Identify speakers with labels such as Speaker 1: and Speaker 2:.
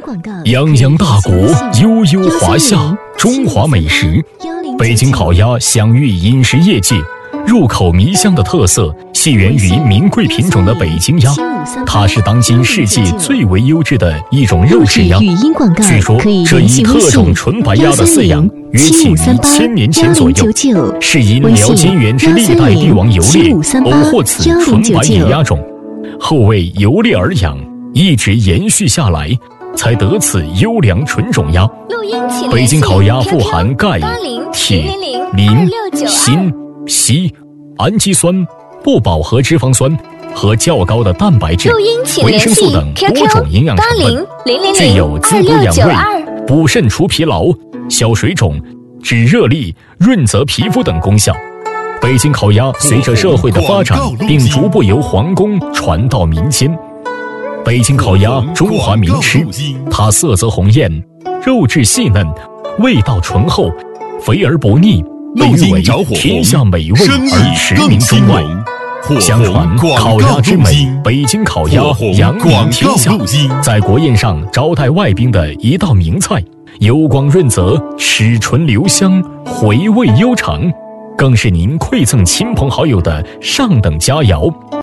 Speaker 1: 泱泱大国，悠悠华夏，中华美食。北京烤鸭享誉饮食业界，入口迷香的特色系源于名贵品种的北京鸭，它是当今世界最为优质的一种肉质鸭。据说这一特种纯白鸭的饲养约起于1000年前左右，是因辽金元之历代帝王游猎偶获此纯白野鸭种，后为游猎而养，一直延续下来，才得此优良纯种鸭。北京烤鸭富含钙、铁、磷、锌、硒、氨基酸、不饱和脂肪酸和较高的蛋白质、维生素等多种营养成分，具有滋补养胃、补肾除疲劳、消水肿、止热力、润泽皮肤等功效。北京烤鸭随着社会的发展，并逐步由皇宫传到民间。北京烤鸭中华名吃，它色泽红艳，肉质细嫩，味道醇厚，肥而不腻，被誉为天下美味而驰名中外。相传烤鸭之美，北京烤鸭扬名天下，在国宴上招待外宾的一道名菜，油光润泽，齿唇留香，回味悠长，更是您馈赠亲朋好友的上等佳肴。